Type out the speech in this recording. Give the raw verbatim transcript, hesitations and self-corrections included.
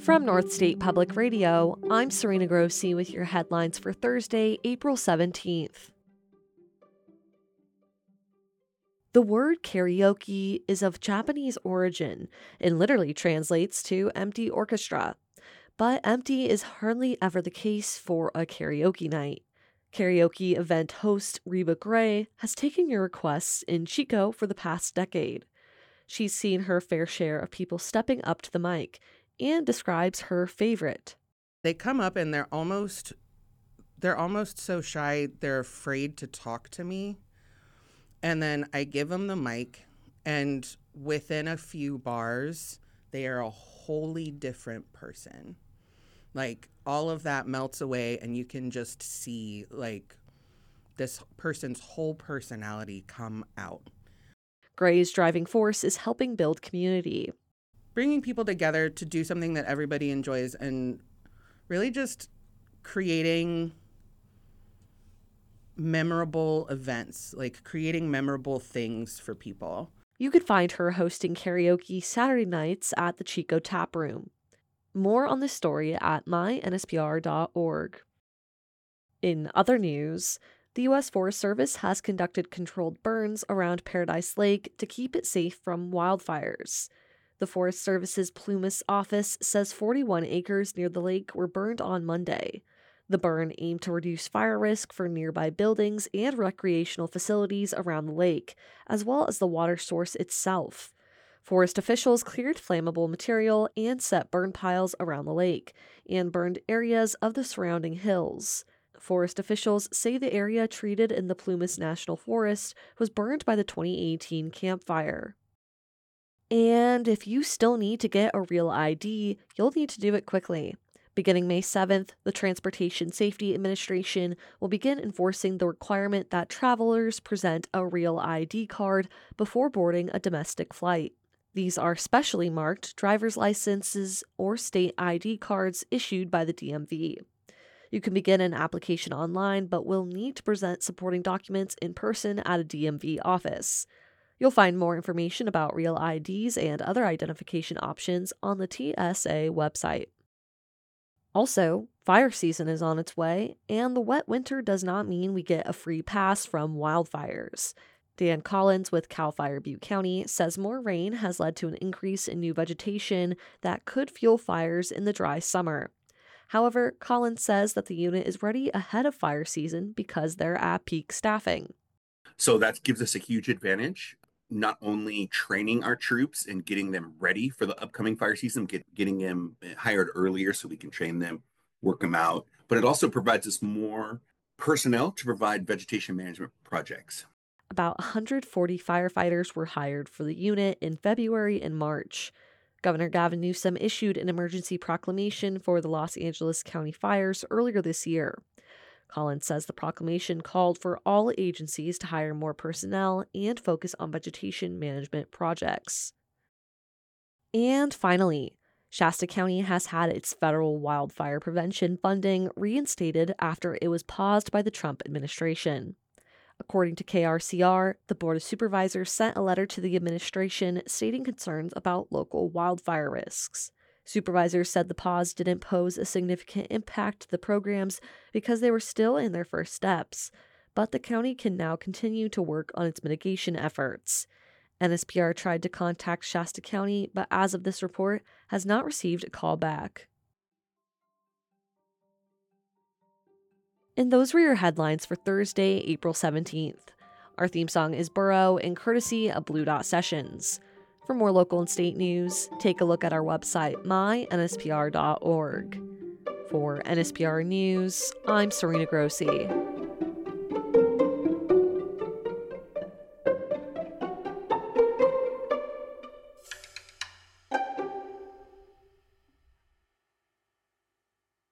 From North State Public Radio, I'm Serena Grossi with your headlines for Thursday, April seventeenth. The word karaoke is of Japanese origin and literally translates to empty orchestra. But empty is hardly ever the case for a karaoke night. Karaoke event host Reba Gray has taken your requests in Chico for the past decade. She's seen her fair share of people stepping up to the mic and describes her favorite. They come up and they're almost they're almost so shy they're afraid to talk to me. And then I give them the mic, and within a few bars, they are a wholly different person. Like, all of that melts away, and you can just see, like, this person's whole personality come out. Gray's driving force is helping build community. Bringing people together to do something that everybody enjoys, and really just creating memorable events, like creating memorable things for people. You could find her hosting karaoke Saturday nights at the Chico Tap Room. More on this story at my N S P R dot org. In other news, the U S Forest Service has conducted controlled burns around Paradise Lake to keep it safe from wildfires. The Forest Service's Plumas office says forty-one acres near the lake were burned on Monday. The burn aimed to reduce fire risk for nearby buildings and recreational facilities around the lake, as well as the water source itself. Forest officials cleared flammable material and set burn piles around the lake, and burned areas of the surrounding hills. Forest officials say the area treated in the Plumas National Forest was burned by the twenty eighteen Camp Fire. And if you still need to get a real I D, you'll need to do it quickly. Beginning May seventh, the Transportation Safety Administration will begin enforcing the requirement that travelers present a real I D card before boarding a domestic flight. These are specially marked driver's licenses or state I D cards issued by the D M V. You can begin an application online, but will need to present supporting documents in person at a D M V office. You'll find more information about real I Ds and other identification options on the T S A website. Also, fire season is on its way, and the wet winter does not mean we get a free pass from wildfires. Dan Collins with CAL FIRE Butte County says more rain has led to an increase in new vegetation that could fuel fires in the dry summer. However, Collins says that the unit is ready ahead of fire season because they're at peak staffing. So that gives us a huge advantage, not only training our troops and getting them ready for the upcoming fire season, get, getting them hired earlier so we can train them, work them out, but it also provides us more personnel to provide vegetation management projects. About one hundred forty firefighters were hired for the unit in February and March. Governor Gavin Newsom issued an emergency proclamation for the Los Angeles County fires earlier this year. Collins says the proclamation called for all agencies to hire more personnel and focus on vegetation management projects. And finally, Shasta County has had its federal wildfire prevention funding reinstated after it was paused by the Trump administration. According to K R C R, the Board of Supervisors sent a letter to the administration stating concerns about local wildfire risks. Supervisors said the pause didn't pose a significant impact to the programs because they were still in their first steps, but the county can now continue to work on its mitigation efforts. N S P R tried to contact Shasta County, but as of this report, has not received a call back. And those were your headlines for Thursday, April seventeenth. Our theme song is Burrow and courtesy of Blue Dot Sessions. For more local and state news, take a look at our website, my N S P R dot org. For N S P R News, I'm Serena Grossi.